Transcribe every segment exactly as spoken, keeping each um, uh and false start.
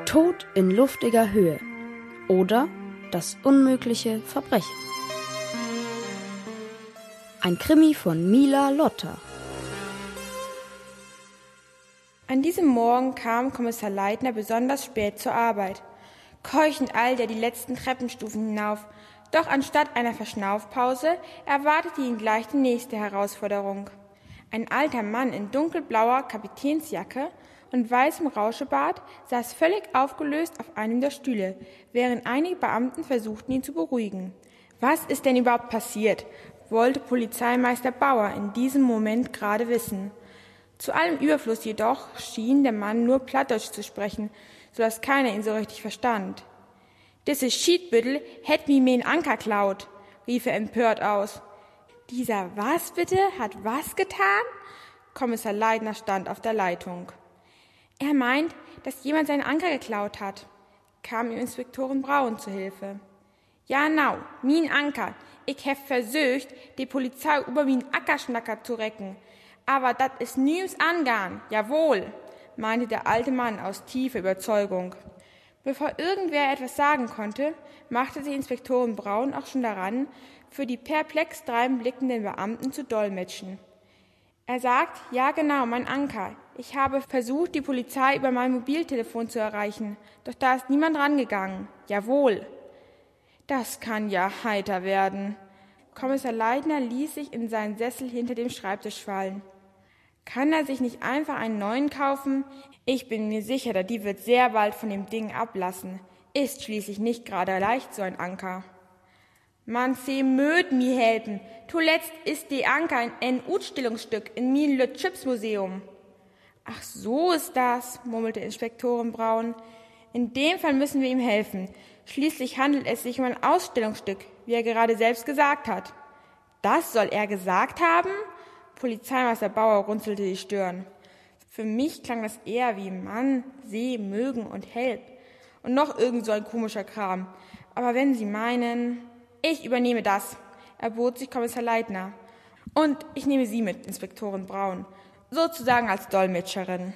Tod in luftiger Höhe oder das unmögliche Verbrechen. Ein Krimi von Mila Lotter. An diesem Morgen kam Kommissar Leitner besonders spät zur Arbeit. Keuchend eilte er die letzten Treppenstufen hinauf, doch anstatt einer Verschnaufpause erwartete ihn gleich die nächste Herausforderung. Ein alter Mann in dunkelblauer Kapitänsjacke und weißem Rauschebart saß völlig aufgelöst auf einem der Stühle, während einige Beamten versuchten, ihn zu beruhigen. Was ist denn überhaupt passiert, wollte Polizeimeister Bauer in diesem Moment gerade wissen. Zu allem Überfluss jedoch schien der Mann nur Plattdeutsch zu sprechen, so dass keiner ihn so richtig verstand. »Dieses Schiedbüttel hätt mi me'n Anker klaut«, rief er empört aus. »Dieser was bitte hat was getan?« Kommissar Leitner stand auf der Leitung. »Er meint, dass jemand seinen Anker geklaut hat«, kam ihm Inspektorin Braun zu Hilfe. »Ja, nau, min Anker. Ich hef versöcht, die Polizei über min Ackerschnacker zu recken. Aber dat is nüms angan, jawohl«, meinte der alte Mann aus tiefer Überzeugung. Bevor irgendwer etwas sagen konnte, machte sich Inspektorin Braun auch schon daran, für die perplex dreinblickenden Beamten zu dolmetschen. Er sagt, ja genau, mein Anker. Ich habe versucht, die Polizei über mein Mobiltelefon zu erreichen, doch da ist niemand rangegangen. Jawohl. Das kann ja heiter werden. Kommissar Leitner ließ sich in seinen Sessel hinter dem Schreibtisch fallen. Kann er sich nicht einfach einen neuen kaufen? Ich bin mir sicher, der Dieb wird sehr bald von dem Ding ablassen. Ist schließlich nicht gerade leicht so ein Anker. Man se möd mi helfen. Zuletzt ist die Anker ein Utstellungsstück in mi Lütschipsmuseum. Ach, so ist das, murmelte Inspektorin Braun. In dem Fall müssen wir ihm helfen. Schließlich handelt es sich um ein Ausstellungsstück, wie er gerade selbst gesagt hat. Das soll er gesagt haben? Polizeimeister Bauer runzelte die Stirn. Für mich klang das eher wie Mann, See, mögen und help. Und noch irgend so ein komischer Kram. Aber wenn Sie meinen... Ich übernehme das, erbot sich Kommissar Leitner. Und ich nehme Sie mit, Inspektorin Braun, sozusagen als Dolmetscherin.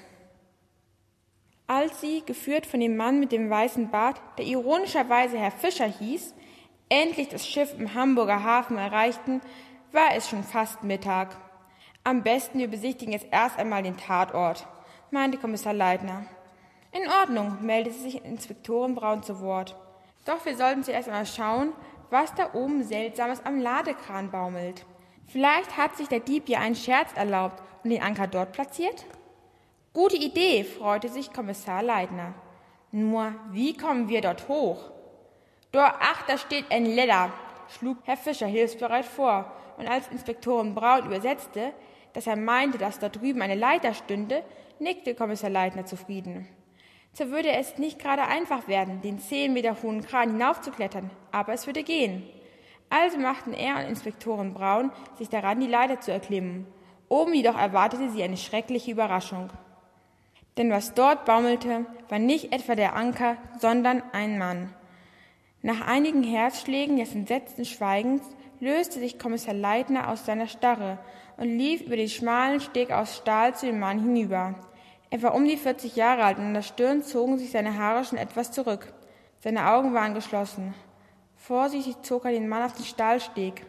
Als sie, geführt von dem Mann mit dem weißen Bart, der ironischerweise Herr Fischer hieß, endlich das Schiff im Hamburger Hafen erreichten, war es schon fast Mittag. Am besten wir besichtigen jetzt erst einmal den Tatort, meinte Kommissar Leitner. In Ordnung, meldete sich Inspektorin Braun zu Wort. Doch wir sollten zuerst einmal schauen, was da oben Seltsames am Ladekran baumelt. Vielleicht hat sich der Dieb ja einen Scherz erlaubt und den Anker dort platziert? Gute Idee, freute sich Kommissar Leitner. Nur, wie kommen wir dort hoch? Dort, ach, da steht ein Leder, schlug Herr Fischer hilfsbereit vor, und als Inspektorin Braun übersetzte, dass er meinte, dass dort drüben eine Leiter stünde, nickte Kommissar Leitner zufrieden. So würde es nicht gerade einfach werden, den zehn Meter hohen Kran hinaufzuklettern, aber es würde gehen. Also machten er und Inspektorin Braun sich daran, die Leiter zu erklimmen. Oben jedoch erwartete sie eine schreckliche Überraschung. Denn was dort baumelte, war nicht etwa der Anker, sondern ein Mann. Nach einigen Herzschlägen des entsetzten Schweigens löste sich Kommissar Leitner aus seiner Starre und lief über den schmalen Steg aus Stahl zu dem Mann hinüber. Er war um die vierzig Jahre alt und an der Stirn zogen sich seine Haare schon etwas zurück. Seine Augen waren geschlossen. Vorsichtig zog er den Mann auf den Stahlsteg.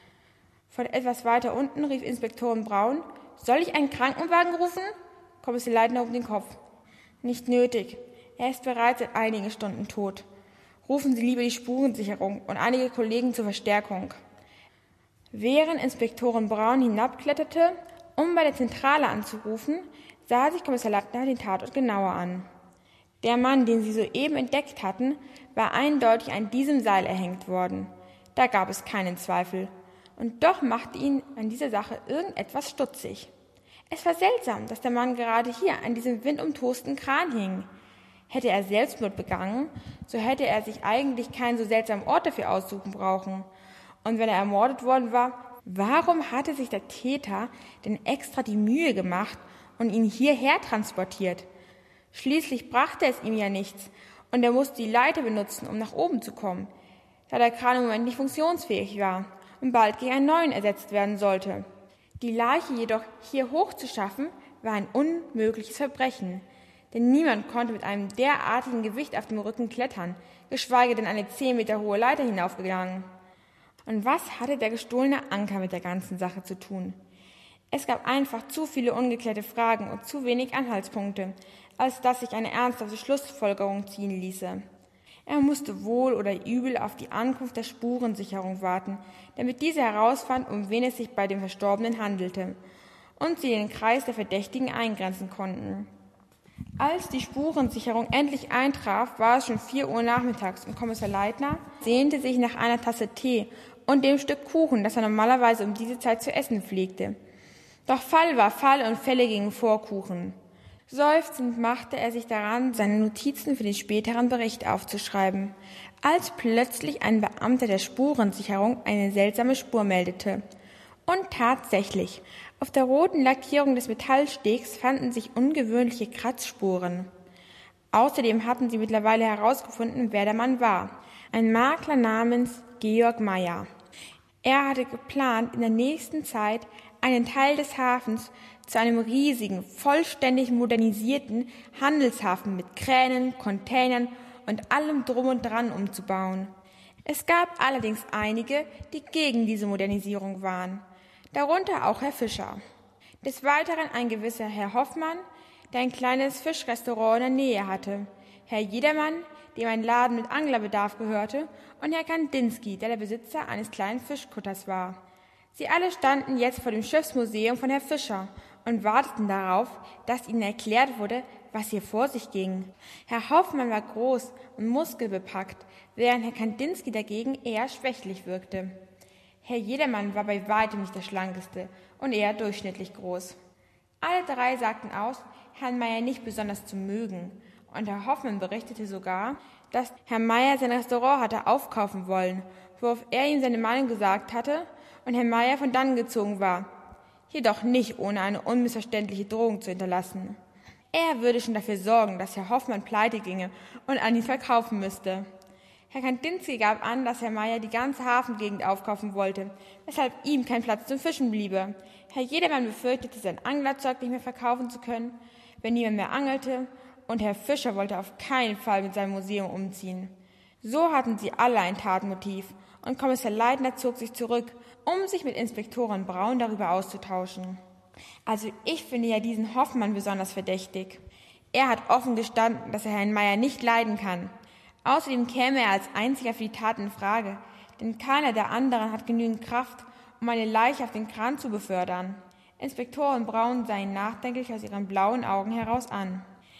Von etwas weiter unten rief Inspektorin Braun, »Soll ich einen Krankenwagen rufen?« Kommissar Leitner hob den Kopf. »Nicht nötig. Er ist bereits seit einigen Stunden tot. Rufen Sie lieber die Spurensicherung und einige Kollegen zur Verstärkung.« Während Inspektorin Braun hinabkletterte, um bei der Zentrale anzurufen, sah sich Kommissar Leitner den Tatort genauer an. Der Mann, den sie soeben entdeckt hatten, war eindeutig an diesem Seil erhängt worden. Da gab es keinen Zweifel. Und doch machte ihn an dieser Sache irgendetwas stutzig. Es war seltsam, dass der Mann gerade hier an diesem windumtosten Kran hing. Hätte er Selbstmord begangen, so hätte er sich eigentlich keinen so seltsamen Ort dafür aussuchen brauchen. Und wenn er ermordet worden war, warum hatte sich der Täter denn extra die Mühe gemacht und ihn hierher transportiert? Schließlich brachte es ihm ja nichts und er musste die Leiter benutzen, um nach oben zu kommen, da der Kran im Moment nicht funktionsfähig war und bald gegen einen neuen ersetzt werden sollte. Die Leiche jedoch hier hochzuschaffen, war ein unmögliches Verbrechen, denn niemand konnte mit einem derartigen Gewicht auf dem Rücken klettern, geschweige denn eine zehn Meter hohe Leiter hinaufgegangen. Und was hatte der gestohlene Anker mit der ganzen Sache zu tun? Es gab einfach zu viele ungeklärte Fragen und zu wenig Anhaltspunkte, als dass sich eine ernsthafte Schlussfolgerung ziehen ließe. Er musste wohl oder übel auf die Ankunft der Spurensicherung warten, damit diese herausfand, um wen es sich bei dem Verstorbenen handelte, und sie den Kreis der Verdächtigen eingrenzen konnten. Als die Spurensicherung endlich eintraf, war es schon vier Uhr nachmittags und Kommissar Leitner sehnte sich nach einer Tasse Tee und dem Stück Kuchen, das er normalerweise um diese Zeit zu essen pflegte. Doch Fall war Fall und Fälle gingen vor Kuchen. Seufzend machte er sich daran, seine Notizen für den späteren Bericht aufzuschreiben, als plötzlich ein Beamter der Spurensicherung eine seltsame Spur meldete. Und tatsächlich, auf der roten Lackierung des Metallstegs fanden sich ungewöhnliche Kratzspuren. Außerdem hatten sie mittlerweile herausgefunden, wer der Mann war. Ein Makler namens Georg Meyer. Er hatte geplant, in der nächsten Zeit einen Teil des Hafens zu einem riesigen, vollständig modernisierten Handelshafen mit Kränen, Containern und allem Drum und Dran umzubauen. Es gab allerdings einige, die gegen diese Modernisierung waren, darunter auch Herr Fischer. Des Weiteren ein gewisser Herr Hoffmann, der ein kleines Fischrestaurant in der Nähe hatte, Herr Jedermann, dem ein Laden mit Anglerbedarf gehörte, und Herr Kandinsky, der der Besitzer eines kleinen Fischkutters war. Sie alle standen jetzt vor dem Schiffsmuseum von Herrn Fischer und warteten darauf, dass ihnen erklärt wurde, was hier vor sich ging. Herr Hoffmann war groß und muskelbepackt, während Herr Kandinsky dagegen eher schwächlich wirkte. Herr Jedermann war bei weitem nicht der schlankeste und eher durchschnittlich groß. Alle drei sagten aus, Herrn Meyer nicht besonders zu mögen, und Herr Hoffmann berichtete sogar, dass Herr Meyer sein Restaurant hatte aufkaufen wollen, worauf er ihm seine Meinung gesagt hatte und Herr Meyer von dannen gezogen war, jedoch nicht ohne eine unmissverständliche Drohung zu hinterlassen. Er würde schon dafür sorgen, dass Herr Hoffmann pleite ginge und an ihn verkaufen müsste. Herr Kandinsky gab an, dass Herr Meyer die ganze Hafengegend aufkaufen wollte, weshalb ihm kein Platz zum Fischen bliebe. Herr Jedermann befürchtete, sein Anglerzeug nicht mehr verkaufen zu können, wenn niemand mehr angelte, und Herr Fischer wollte auf keinen Fall mit seinem Museum umziehen. So hatten sie alle ein Tatmotiv, und Kommissar Leitner zog sich zurück, um sich mit Inspektorin Braun darüber auszutauschen. Also ich finde ja diesen Hoffmann besonders verdächtig. Er hat offen gestanden, dass er Herrn Meyer nicht leiden kann. Außerdem käme er als einziger für die Tat in Frage, denn keiner der anderen hat genügend Kraft, um eine Leiche auf den Kran zu befördern. Inspektorin Braun sah ihn nachdenklich aus ihren blauen Augen heraus an.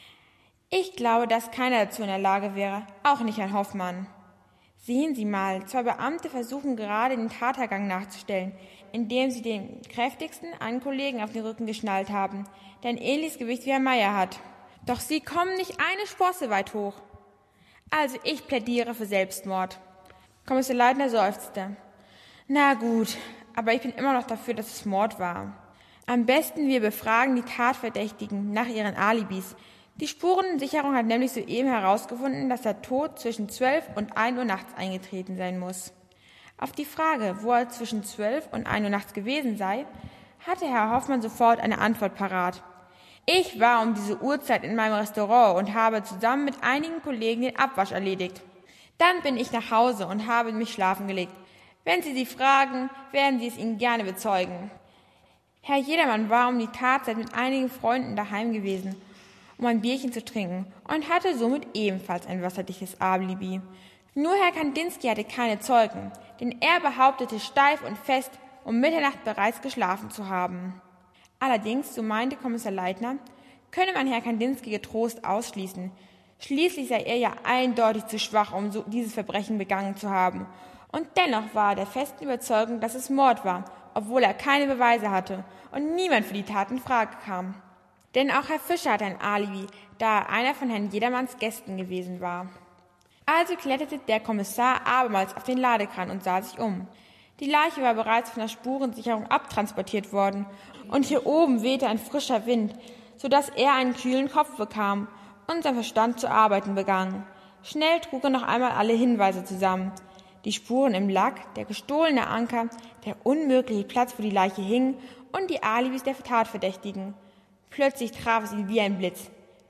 Ich glaube, dass keiner dazu in der Lage wäre, auch nicht Herrn Hoffmann. Sehen Sie mal, zwei Beamte versuchen gerade den Tathergang nachzustellen, indem sie den kräftigsten einen Kollegen auf den Rücken geschnallt haben, der ein ähnliches Gewicht wie Herr Meyer hat. Doch sie kommen nicht eine Sprosse weit hoch. Also ich plädiere für Selbstmord. Kommissar Leitner seufzte. Na gut, aber ich bin immer noch dafür, dass es Mord war. Am besten wir befragen die Tatverdächtigen nach ihren Alibis. Die Spurensicherung hat nämlich soeben herausgefunden, dass der Tod zwischen zwölf und ein Uhr nachts eingetreten sein muss. Auf die Frage, wo er zwischen zwölf und ein Uhr nachts gewesen sei, hatte Herr Hoffmann sofort eine Antwort parat. Ich war um diese Uhrzeit in meinem Restaurant und habe zusammen mit einigen Kollegen den Abwasch erledigt. Dann bin ich nach Hause und habe mich schlafen gelegt. Wenn Sie sie fragen, werden Sie es Ihnen gerne bezeugen. Herr Jedermann war um die Tatzeit mit einigen Freunden daheim gewesen, um ein Bierchen zu trinken, und hatte somit ebenfalls ein wasserdichtes Alibi. Nur Herr Kandinsky hatte keine Zeugen, denn er behauptete steif und fest, um Mitternacht bereits geschlafen zu haben. Allerdings, so meinte Kommissar Leitner, könne man Herrn Kandinsky getrost ausschließen. Schließlich sei er ja eindeutig zu schwach, um so dieses Verbrechen begangen zu haben. Und dennoch war er der festen Überzeugung, dass es Mord war, obwohl er keine Beweise hatte und niemand für die Tat in Frage kam. Denn auch Herr Fischer hatte ein Alibi, da er einer von Herrn Jedermanns Gästen gewesen war. Also kletterte der Kommissar abermals auf den Ladekran und sah sich um. Die Leiche war bereits von der Spurensicherung abtransportiert worden und hier oben wehte ein frischer Wind, so dass er einen kühlen Kopf bekam und sein Verstand zu arbeiten begann. Schnell trug er noch einmal alle Hinweise zusammen. Die Spuren im Lack, der gestohlene Anker, der unmögliche Platz, wo die Leiche hing, und die Alibis der Tatverdächtigen. Plötzlich traf es ihn wie ein Blitz.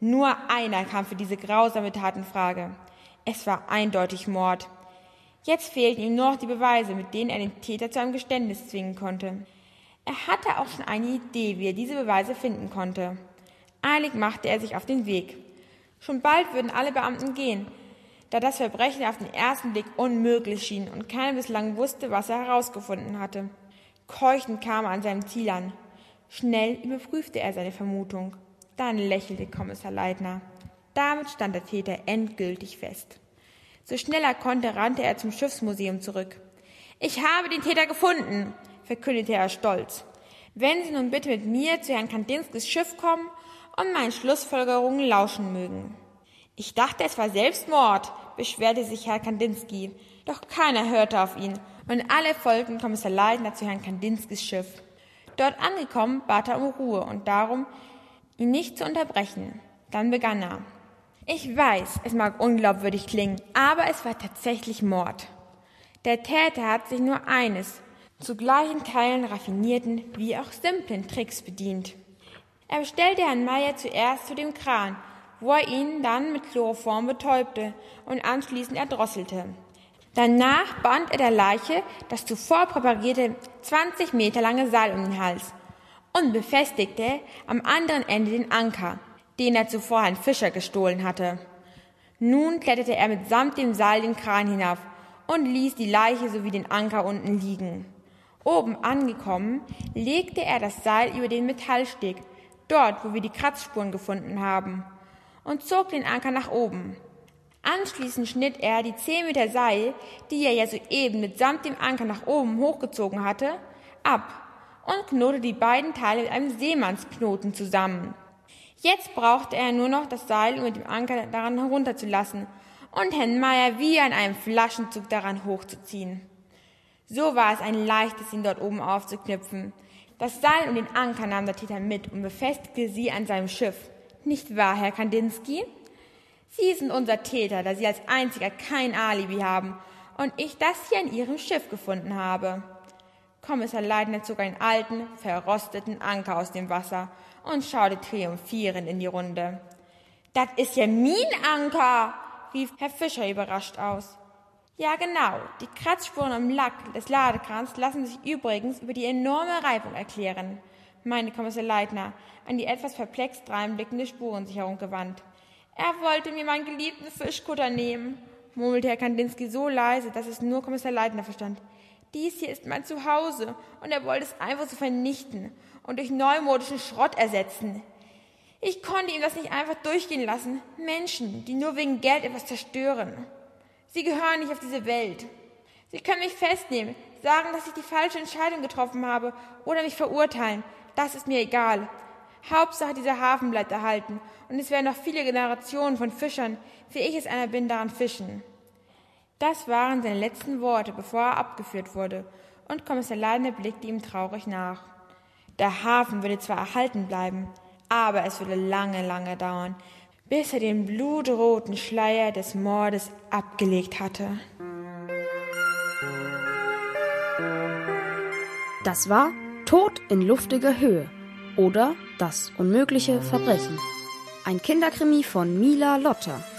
Nur einer kam für diese grausame Tat in Frage. Es war eindeutig Mord. Jetzt fehlten ihm nur noch die Beweise, mit denen er den Täter zu einem Geständnis zwingen konnte. Er hatte auch schon eine Idee, wie er diese Beweise finden konnte. Eilig machte er sich auf den Weg. Schon bald würden alle Beamten gehen, da das Verbrechen auf den ersten Blick unmöglich schien und keiner bislang wusste, was er herausgefunden hatte. Keuchend kam er an seinem Ziel an. Schnell überprüfte er seine Vermutung. Dann lächelte Kommissar Leitner. Damit stand der Täter endgültig fest. So schnell er konnte, rannte er zum Schiffsmuseum zurück. »Ich habe den Täter gefunden«, verkündete er stolz. »Wenn Sie nun bitte mit mir zu Herrn Kandinskis Schiff kommen und meinen Schlussfolgerungen lauschen mögen.« »Ich dachte, es war Selbstmord«, beschwerte sich Herr Kandinsky. Doch keiner hörte auf ihn, und alle folgten Kommissar Leitner zu Herrn Kandinskis Schiff. Dort angekommen, bat er um Ruhe und darum, ihn nicht zu unterbrechen. Dann begann er. »Ich weiß, es mag unglaubwürdig klingen, aber es war tatsächlich Mord. Der Täter hat sich nur eines, zu gleichen Teilen raffinierten wie auch simplen Tricks bedient. Er bestellte Herrn Meyer zuerst zu dem Kran, wo er ihn dann mit Chloroform betäubte und anschließend erdrosselte. Danach band er der Leiche das zuvor präparierte zwanzig Meter lange Seil um den Hals und befestigte am anderen Ende den Anker, den er zuvor Herrn Fischer gestohlen hatte. Nun kletterte er mitsamt dem Seil den Kran hinauf und ließ die Leiche sowie den Anker unten liegen. Oben angekommen, legte er das Seil über den Metallsteg, dort, wo wir die Kratzspuren gefunden haben, und zog den Anker nach oben. Anschließend schnitt er die zehn Meter Seil, die er ja soeben mitsamt dem Anker nach oben hochgezogen hatte, ab und knotete die beiden Teile mit einem Seemannsknoten zusammen. Jetzt brauchte er nur noch das Seil, um mit dem Anker daran herunterzulassen und Herrn Meyer wie an einem Flaschenzug daran hochzuziehen. So war es ein leichtes, ihn dort oben aufzuknüpfen. Das Seil und den Anker nahm der Täter mit und befestigte sie an seinem Schiff. Nicht wahr, Herr Kandinsky? Sie sind unser Täter, da Sie als einziger kein Alibi haben und ich das hier an Ihrem Schiff gefunden habe. Kommissar Leitner zog einen alten, verrosteten Anker aus dem Wasser und schaute triumphierend in die Runde. »Das ist ja mein Anker«, rief Herr Fischer überrascht aus. »Ja, genau. Die Kratzspuren am Lack des Ladekrans lassen sich übrigens über die enorme Reibung erklären«, meinte Kommissar Leitner, an die etwas perplex dreinblickende Spurensicherung gewandt. »Er wollte mir meinen geliebten Fischkutter nehmen«, murmelte Herr Kandinsky so leise, dass es nur Kommissar Leitner verstand. »Dies hier ist mein Zuhause und er wollte es einfach so vernichten und durch neumodischen Schrott ersetzen. Ich konnte ihm das nicht einfach durchgehen lassen. Menschen, die nur wegen Geld etwas zerstören. Sie gehören nicht auf diese Welt. Sie können mich festnehmen, sagen, dass ich die falsche Entscheidung getroffen habe oder mich verurteilen. Das ist mir egal. Hauptsache, dieser Hafen bleibt erhalten und es werden noch viele Generationen von Fischern, wie ich es einer bin, daran fischen.« Das waren seine letzten Worte, bevor er abgeführt wurde, und Kommissar Leitner blickte ihm traurig nach. Der Hafen würde zwar erhalten bleiben, aber es würde lange, lange dauern, bis er den blutroten Schleier des Mordes abgelegt hatte. Das war Tod in luftiger Höhe oder Das unmögliche Verbrechen. Ein Kinderkrimi von Mila Lotter.